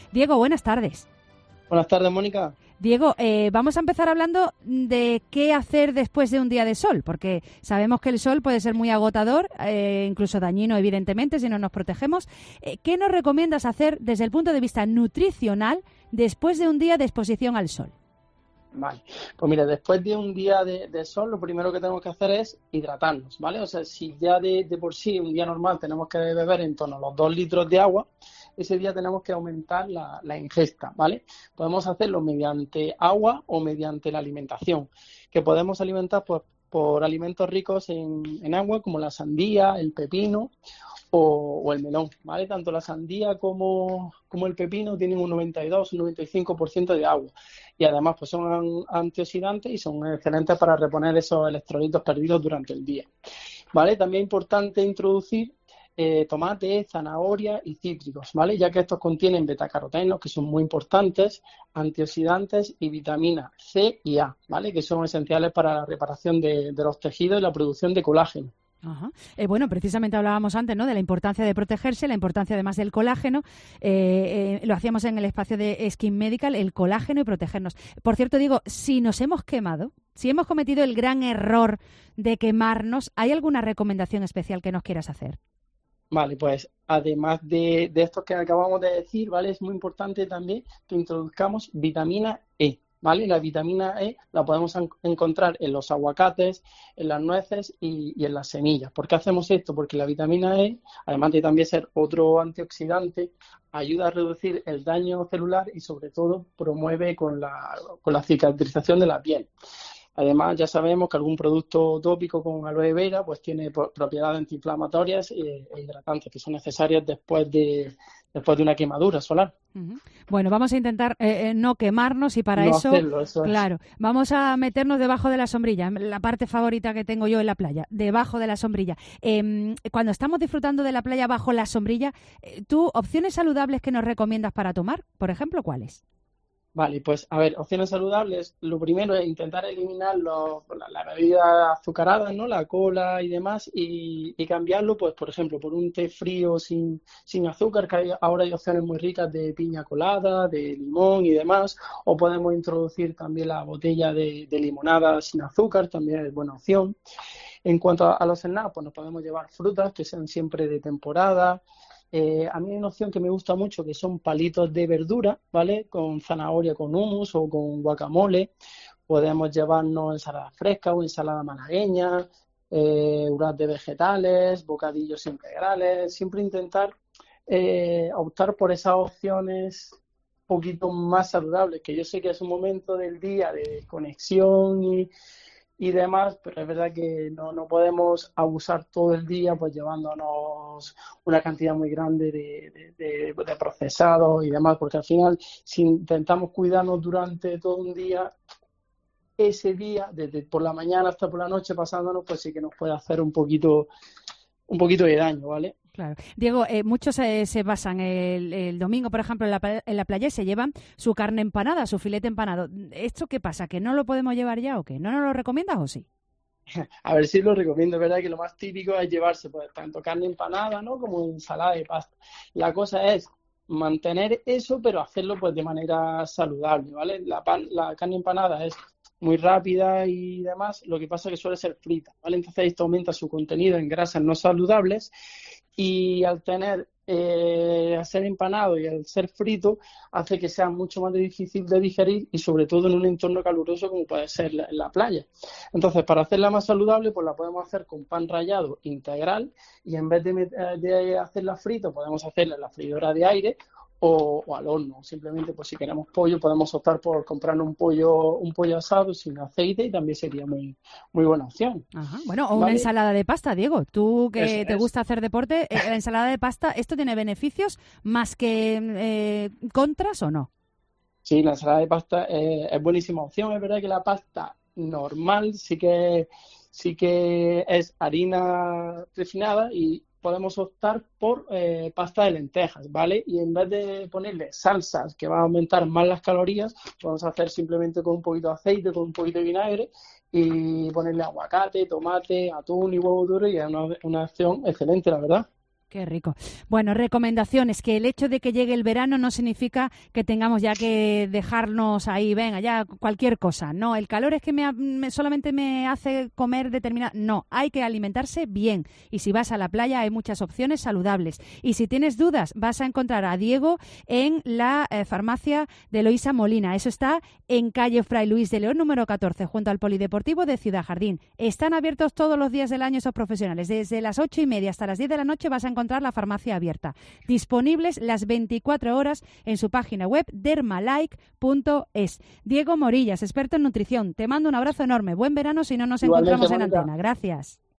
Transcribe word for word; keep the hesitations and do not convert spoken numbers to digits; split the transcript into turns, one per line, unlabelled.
Diego, buenas tardes.
Buenas tardes, Mónica.
Diego, eh, vamos a empezar hablando de qué hacer después de un día de sol, porque sabemos que el sol puede ser muy agotador, eh, incluso dañino, evidentemente, si no nos protegemos. Eh, ¿Qué nos recomiendas hacer desde el punto de vista nutricional después de un día de exposición al sol?
Vale, pues mira, después de un día de, de sol, lo primero que tenemos que hacer es hidratarnos, ¿vale? O sea, si ya de, de por sí, un día normal, tenemos que beber en torno a los dos litros de agua, ese día tenemos que aumentar la, la ingesta, ¿vale? Podemos hacerlo mediante agua o mediante la alimentación, que podemos alimentar pues, por alimentos ricos en, en agua, como la sandía, el pepino o, o el melón, ¿vale? Tanto la sandía como, como el pepino tienen un noventa y dos, un noventa y cinco por ciento de agua. Y además pues son antioxidantes y son excelentes para reponer esos electrolitos perdidos durante el día, ¿vale? También es importante introducir eh, tomate, zanahoria y cítricos, ¿vale? Ya que estos contienen betacarotenos, que son muy importantes, antioxidantes y vitamina C y A, ¿vale? Que son esenciales para la reparación de, de los tejidos y la producción de colágeno.
Ajá. Eh, bueno, precisamente hablábamos antes, ¿no?, de la importancia de protegerse, la importancia además del colágeno. Eh, eh, lo hacíamos en el espacio de Skin Medical, el colágeno y protegernos. Por cierto, digo, si nos hemos quemado, si hemos cometido el gran error de quemarnos, ¿hay alguna recomendación especial que nos quieras hacer?
Vale, pues además de, de esto que acabamos de decir, ¿vale? Es muy importante también que introduzcamos vitamina E, ¿vale? La vitamina E la podemos en- encontrar en los aguacates, en las nueces y, y en las semillas. ¿Por qué hacemos esto? Porque la vitamina E, además de también ser otro antioxidante, ayuda a reducir el daño celular y sobre todo promueve con la, con la cicatrización de la piel. Además, ya sabemos que algún producto tópico con aloe vera pues tiene pro- propiedades antiinflamatorias e, e hidratantes que son necesarias después de, después de una quemadura solar.
Uh-huh. Bueno, vamos a intentar eh, eh, no quemarnos y para
No
eso,
hacerlo, eso es.
claro, vamos a meternos debajo de la sombrilla, la parte favorita que tengo yo en la playa, debajo de la sombrilla. Eh, cuando estamos disfrutando de la playa bajo la sombrilla, eh, ¿tú opciones saludables que nos recomiendas para tomar? Por ejemplo, ¿cuáles?
Vale, pues a ver, opciones saludables. Lo primero es intentar eliminar los, la, la bebida azucarada, ¿no? La cola y demás, y, y cambiarlo, pues, por ejemplo, por un té frío sin, sin azúcar, que hay, ahora hay opciones muy ricas de piña colada, de limón y demás, o podemos introducir también la botella de, de limonada sin azúcar, también es buena opción. En cuanto a, a los snacks, pues nos podemos llevar frutas que sean siempre de temporada. Eh, a mí hay una opción que me gusta mucho que son palitos de verdura, ¿vale? Con zanahoria, con hummus o con guacamole. Podemos llevarnos ensalada fresca o ensalada malagueña, eh, uras de vegetales, bocadillos integrales. Siempre intentar eh, optar por esas opciones un poquito más saludables, que yo sé que es un momento del día de conexión y y demás, pero es verdad que no, no podemos abusar todo el día pues llevándonos una cantidad muy grande de, de, de, de procesados y demás, porque al final si intentamos cuidarnos durante todo un día, ese día, desde por la mañana hasta por la noche pasándonos, pues sí que nos puede hacer un poquito, un poquito de daño, ¿vale?
Claro. Diego, eh, muchos eh, se basan el, el domingo, por ejemplo, en la, pla- en la playa y se llevan su carne empanada, su filete empanado. ¿Esto qué pasa? ¿Que no lo podemos llevar ya o qué? ¿No nos lo recomiendas o sí?
A ver si lo recomiendo, es verdad que lo más típico es llevarse pues tanto carne empanada, ¿no? Como ensalada de pasta. La cosa es mantener eso, pero hacerlo pues de manera saludable, ¿vale? La, pan, la carne empanada es muy rápida y demás, lo que pasa es que suele ser frita, ¿vale? Entonces esto aumenta su contenido en grasas no saludables y al tener eh, al ser empanado y al ser frito hace que sea mucho más difícil de digerir y sobre todo en un entorno caluroso como puede ser la, la playa. Entonces, para hacerla más saludable, pues la podemos hacer con pan rallado integral y en vez de, de hacerla frita, podemos hacerla en la freidora de aire o, o al horno. Simplemente, pues si queremos pollo, podemos optar por comprar un pollo, un pollo asado sin aceite y también sería muy, muy buena opción.
Ajá. Bueno, o una
¿Vale?
ensalada de pasta, Diego. Tú que
Eso
te
es.
gusta hacer deporte, eh, la ensalada de pasta, ¿esto tiene beneficios más que eh, contras o no?
Sí, la ensalada de pasta eh, es buenísima opción. Es verdad que la pasta normal sí que, sí que es harina refinada y podemos optar por eh, pasta de lentejas, ¿vale? Y en vez de ponerle salsas que van a aumentar más las calorías, podemos hacer simplemente con un poquito de aceite, con un poquito de vinagre y ponerle aguacate, tomate, atún y huevo duro y es una, una opción excelente, la verdad.
Qué rico. Bueno, recomendaciones, que el hecho de que llegue el verano no significa que tengamos ya que dejarnos ahí, venga, ya cualquier cosa. No, el calor es que me, me solamente me hace comer determinada... No, hay que alimentarse bien. Y si vas a la playa hay muchas opciones saludables. Y si tienes dudas, vas a encontrar a Diego en la eh, farmacia de Eloísa Molina. Eso está en calle Fray Luis de León, número catorce, junto al Polideportivo de Ciudad Jardín. Están abiertos todos los días del año esos profesionales. Desde las ocho y media hasta las diez de la noche vas a encontrar encontrar la farmacia abierta. Disponibles las veinticuatro horas en su página web dermalike punto es. Diego Morillas, experto en nutrición. Te mando un abrazo enorme. Buen verano si no nos
Igualmente,
encontramos en
Mónica.
antena. Gracias.